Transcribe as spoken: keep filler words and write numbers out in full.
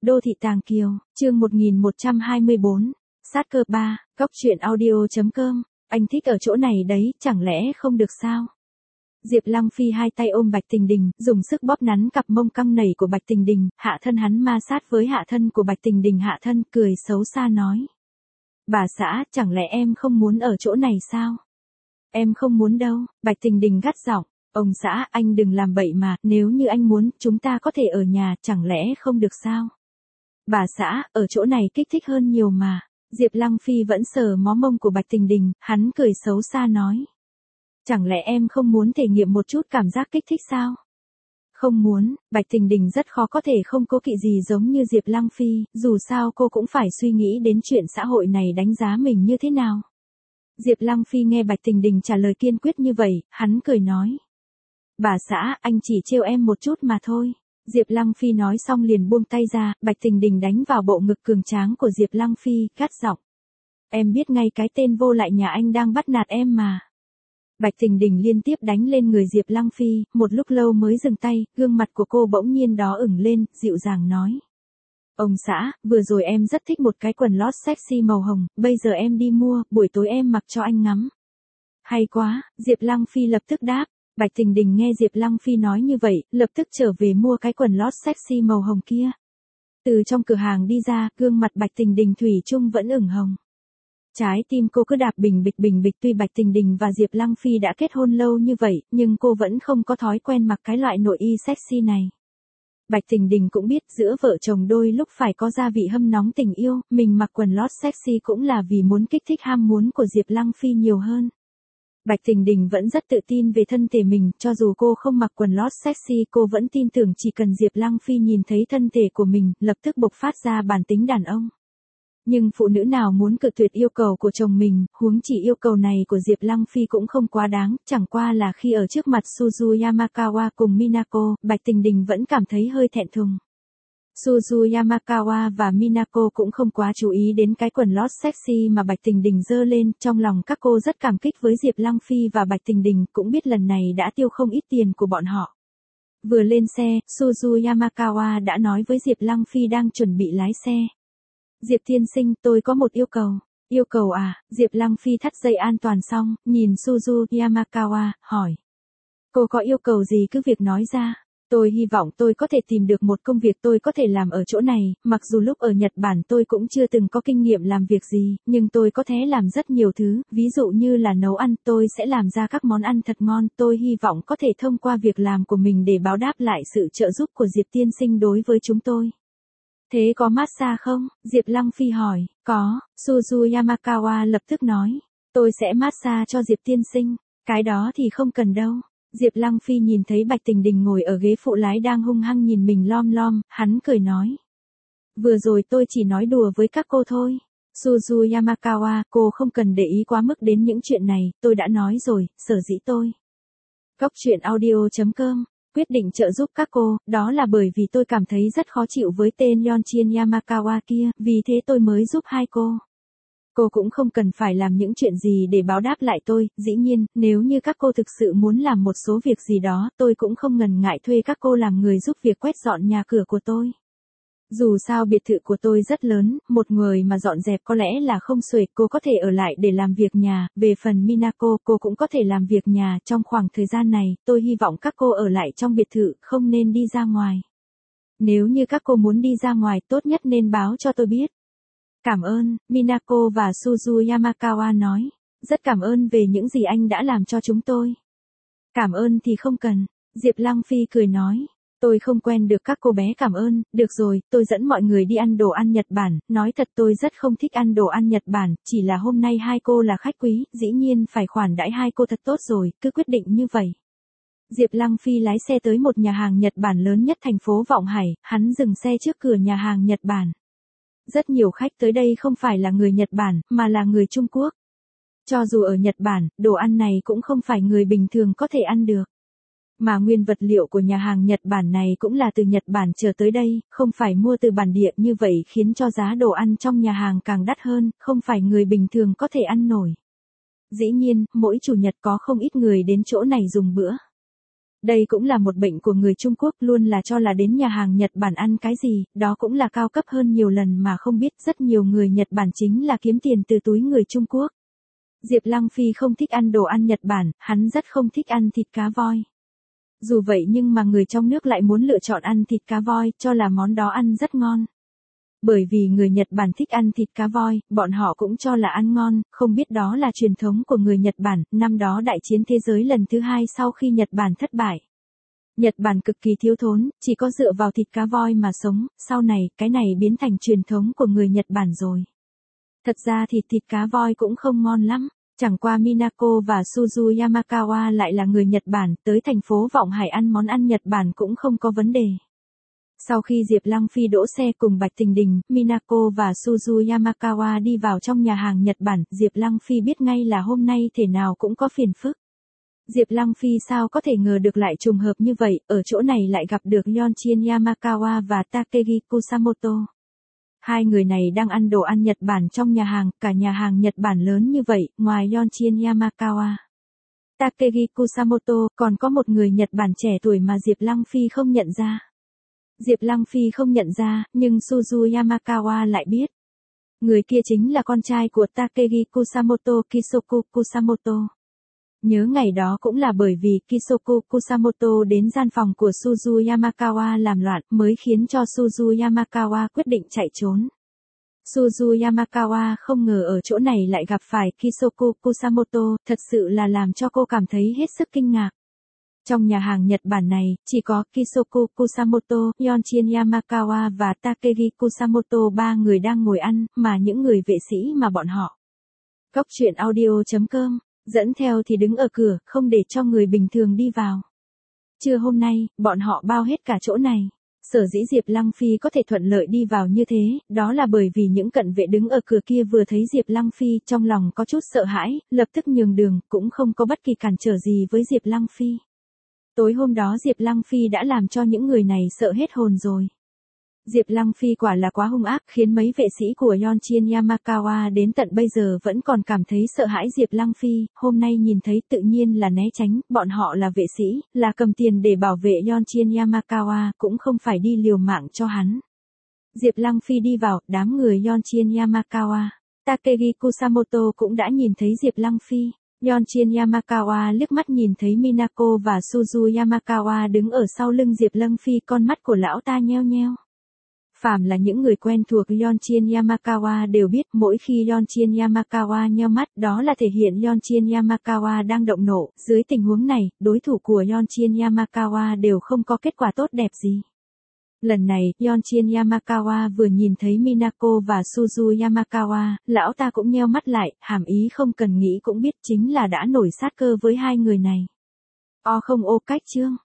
Đô thị Tàng Kiều, chương một nghìn một trăm hai mươi bốn, sát cơ ba, góc truyện audio.com, anh thích ở chỗ này đấy, chẳng lẽ không được sao? Diệp Lăng Phi hai tay ôm Bạch Tình Đình, dùng sức bóp nắn cặp mông căng nảy của Bạch Tình Đình, hạ thân hắn ma sát với hạ thân của Bạch Tình Đình hạ thân, cười xấu xa nói. Bà xã, chẳng lẽ em không muốn ở chỗ này sao? Em không muốn đâu, Bạch Tình Đình gắt giọng. Ông xã, anh đừng làm bậy mà, nếu như anh muốn, chúng ta có thể ở nhà, chẳng lẽ không được sao? Bà xã, ở chỗ này kích thích hơn nhiều mà. Diệp Lăng Phi vẫn sờ mó mông của Bạch Tình Đình, hắn cười xấu xa nói. Chẳng lẽ em không muốn thể nghiệm một chút cảm giác kích thích sao? Không muốn, Bạch Tình Đình rất khó có thể không cố kỵ gì giống như Diệp Lăng Phi, dù sao cô cũng phải suy nghĩ đến chuyện xã hội này đánh giá mình như thế nào. Diệp Lăng Phi nghe Bạch Tình Đình trả lời kiên quyết như vậy, hắn cười nói. Bà xã, anh chỉ trêu em một chút mà thôi. Diệp Lăng Phi nói xong liền buông tay ra, Bạch Tình Đình đánh vào bộ ngực cường tráng của Diệp Lăng Phi, gắt giọng. Em biết ngay cái tên vô lại nhà anh đang bắt nạt em mà. Bạch Tình Đình liên tiếp đánh lên người Diệp Lăng Phi, một lúc lâu mới dừng tay, gương mặt của cô bỗng nhiên đỏ ửng lên, dịu dàng nói. Ông xã, vừa rồi em rất thích một cái quần lót sexy màu hồng, bây giờ em đi mua, buổi tối em mặc cho anh ngắm. Hay quá, Diệp Lăng Phi lập tức đáp. Bạch Tình Đình nghe Diệp Lăng Phi nói như vậy, lập tức trở về mua cái quần lót sexy màu hồng kia. Từ trong cửa hàng đi ra, gương mặt Bạch Tình Đình thủy chung vẫn ửng hồng. Trái tim cô cứ đạp bình bịch bình bịch, tuy Bạch Tình Đình và Diệp Lăng Phi đã kết hôn lâu như vậy, nhưng cô vẫn không có thói quen mặc cái loại nội y sexy này. Bạch Tình Đình cũng biết giữa vợ chồng đôi lúc phải có gia vị hâm nóng tình yêu, mình mặc quần lót sexy cũng là vì muốn kích thích ham muốn của Diệp Lăng Phi nhiều hơn. Bạch Tình Đình vẫn rất tự tin về thân thể mình, cho dù cô không mặc quần lót sexy cô vẫn tin tưởng chỉ cần Diệp Lăng Phi nhìn thấy thân thể của mình, lập tức bộc phát ra bản tính đàn ông. Nhưng phụ nữ nào muốn cự tuyệt yêu cầu của chồng mình, huống chỉ yêu cầu này của Diệp Lăng Phi cũng không quá đáng, chẳng qua là khi ở trước mặt Suzu Yamakawa cùng Minako, Bạch Tình Đình vẫn cảm thấy hơi thẹn thùng. Suzu Yamakawa và Minako cũng không quá chú ý đến cái quần lót sexy mà Bạch Tình Đình giơ lên, trong lòng các cô rất cảm kích với Diệp Lăng Phi và Bạch Tình Đình, cũng biết lần này đã tiêu không ít tiền của bọn họ. Vừa lên xe, Suzu Yamakawa đã nói với Diệp Lăng Phi đang chuẩn bị lái xe. Diệp tiên sinh, tôi có một yêu cầu. Yêu cầu à? Diệp Lăng Phi thắt dây an toàn xong, nhìn Suzu Yamakawa, hỏi. Cô có yêu cầu gì cứ việc nói ra. Tôi hy vọng tôi có thể tìm được một công việc tôi có thể làm ở chỗ này, mặc dù lúc ở Nhật Bản tôi cũng chưa từng có kinh nghiệm làm việc gì, nhưng tôi có thể làm rất nhiều thứ, ví dụ như là nấu ăn, tôi sẽ làm ra các món ăn thật ngon, tôi hy vọng có thể thông qua việc làm của mình để báo đáp lại sự trợ giúp của Diệp tiên sinh đối với chúng tôi. Thế có massage không? Diệp Lăng Phi hỏi. Có, Suzu Yamakawa lập tức nói. Tôi sẽ massage cho Diệp tiên sinh. Cái đó thì không cần đâu. Diệp Lăng Phi nhìn thấy Bạch Tình Đình ngồi ở ghế phụ lái đang hung hăng nhìn mình lom lom, hắn cười nói. Vừa rồi tôi chỉ nói đùa với các cô thôi. Suzu Yamakawa, cô không cần để ý quá mức đến những chuyện này, tôi đã nói rồi, sở dĩ tôi. Góc truyện audio.com, quyết định trợ giúp các cô, đó là bởi vì tôi cảm thấy rất khó chịu với tên Yonchin Yamakawa kia, vì thế tôi mới giúp hai cô. Cô cũng không cần phải làm những chuyện gì để báo đáp lại tôi, dĩ nhiên, nếu như các cô thực sự muốn làm một số việc gì đó, tôi cũng không ngần ngại thuê các cô làm người giúp việc quét dọn nhà cửa của tôi. Dù sao biệt thự của tôi rất lớn, một người mà dọn dẹp có lẽ là không xuể, cô có thể ở lại để làm việc nhà, về phần Minako, cô cũng có thể làm việc nhà, trong khoảng thời gian này, tôi hy vọng các cô ở lại trong biệt thự, không nên đi ra ngoài. Nếu như các cô muốn đi ra ngoài, tốt nhất nên báo cho tôi biết. Cảm ơn, Minako và Suzu Yamakawa nói. Rất cảm ơn về những gì anh đã làm cho chúng tôi. Cảm ơn thì không cần. Diệp Lăng Phi cười nói. Tôi không quen được các cô bé cảm ơn, được rồi, tôi dẫn mọi người đi ăn đồ ăn Nhật Bản, nói thật tôi rất không thích ăn đồ ăn Nhật Bản, chỉ là hôm nay hai cô là khách quý, dĩ nhiên phải khoản đãi hai cô thật tốt rồi, cứ quyết định như vậy. Diệp Lăng Phi lái xe tới một nhà hàng Nhật Bản lớn nhất thành phố Vọng Hải, hắn dừng xe trước cửa nhà hàng Nhật Bản. Rất nhiều khách tới đây không phải là người Nhật Bản, mà là người Trung Quốc. Cho dù ở Nhật Bản, đồ ăn này cũng không phải người bình thường có thể ăn được. Mà nguyên vật liệu của nhà hàng Nhật Bản này cũng là từ Nhật Bản trở tới đây, không phải mua từ bản địa, như vậy khiến cho giá đồ ăn trong nhà hàng càng đắt hơn, không phải người bình thường có thể ăn nổi. Dĩ nhiên, mỗi chủ nhật có không ít người đến chỗ này dùng bữa. Đây cũng là một bệnh của người Trung Quốc, luôn là cho là đến nhà hàng Nhật Bản ăn cái gì, đó cũng là cao cấp hơn nhiều lần mà không biết rất nhiều người Nhật Bản chính là kiếm tiền từ túi người Trung Quốc. Diệp Lăng Phi không thích ăn đồ ăn Nhật Bản, hắn rất không thích ăn thịt cá voi. Dù vậy nhưng mà người trong nước lại muốn lựa chọn ăn thịt cá voi, cho là món đó ăn rất ngon. Bởi vì người Nhật Bản thích ăn thịt cá voi, bọn họ cũng cho là ăn ngon, không biết đó là truyền thống của người Nhật Bản. Năm đó đại chiến thế giới lần thứ hai sau khi Nhật Bản thất bại. Nhật Bản cực kỳ thiếu thốn, chỉ có dựa vào thịt cá voi mà sống, sau này, cái này biến thành truyền thống của người Nhật Bản rồi. Thật ra thì thịt cá voi cũng không ngon lắm, chẳng qua Minako và Suzu Yamakawa lại là người Nhật Bản, tới thành phố Vọng Hải ăn món ăn Nhật Bản cũng không có vấn đề. Sau khi Diệp Lăng Phi đỗ xe cùng Bạch Tình Đình, Minako và Suzu Yamakawa đi vào trong nhà hàng Nhật Bản, Diệp Lăng Phi biết ngay là hôm nay thể nào cũng có phiền phức. Diệp Lăng Phi sao có thể ngờ được lại trùng hợp như vậy, ở chỗ này lại gặp được Yonchin Yamakawa và Takegi Kusamoto. Hai người này đang ăn đồ ăn Nhật Bản trong nhà hàng, cả nhà hàng Nhật Bản lớn như vậy, ngoài Yonchin Yamakawa, Takegi Kusamoto, còn có một người Nhật Bản trẻ tuổi mà Diệp Lăng Phi không nhận ra. Diệp Lăng Phi không nhận ra, nhưng Suzu Yamakawa lại biết. Người kia chính là con trai của Takegi Kusamoto, Kisoku Kusamoto. Nhớ ngày đó cũng là bởi vì Kisoku Kusamoto đến gian phòng của Suzu Yamakawa làm loạn mới khiến cho Suzu Yamakawa quyết định chạy trốn. Suzu Yamakawa không ngờ ở chỗ này lại gặp phải Kisoku Kusamoto, thật sự là làm cho cô cảm thấy hết sức kinh ngạc. Trong nhà hàng Nhật Bản này, chỉ có Kisoku Kusamoto, Yonchin Yamakawa và Takegi Kusamoto ba người đang ngồi ăn, mà những người vệ sĩ mà bọn họ. Góc truyện audio chấm com, dẫn theo thì đứng ở cửa, không để cho người bình thường đi vào. Trưa hôm nay, bọn họ bao hết cả chỗ này. Sở dĩ Diệp Lăng Phi có thể thuận lợi đi vào như thế, đó là bởi vì những cận vệ đứng ở cửa kia vừa thấy Diệp Lăng Phi, trong lòng có chút sợ hãi, lập tức nhường đường, cũng không có bất kỳ cản trở gì với Diệp Lăng Phi. Tối hôm đó Diệp Lăng Phi đã làm cho những người này sợ hết hồn rồi. Diệp Lăng Phi quả là quá hung ác, khiến mấy vệ sĩ của Yonchin Yamakawa đến tận bây giờ vẫn còn cảm thấy sợ hãi Diệp Lăng Phi, hôm nay nhìn thấy tự nhiên là né tránh, bọn họ là vệ sĩ, là cầm tiền để bảo vệ Yonchin Yamakawa, cũng không phải đi liều mạng cho hắn. Diệp Lăng Phi đi vào, đám người Yonchin Yamakawa, Takegi Kusamoto cũng đã nhìn thấy Diệp Lăng Phi. Yonchin Yamakawa liếc mắt nhìn thấy Minako và Suzu Yamakawa đứng ở sau lưng Diệp Lăng Phi, con mắt của lão ta nheo nheo. Phàm là những người quen thuộc Yonchin Yamakawa đều biết mỗi khi Yonchin Yamakawa nheo mắt đó là thể hiện Yonchin Yamakawa đang động nộ, dưới tình huống này, đối thủ của Yonchin Yamakawa đều không có kết quả tốt đẹp gì. Lần này, Yonchin Yamakawa vừa nhìn thấy Minako và Suzu Yamakawa, lão ta cũng nheo mắt lại, hàm ý không cần nghĩ cũng biết chính là đã nổi sát cơ với hai người này. O không ô cách chương.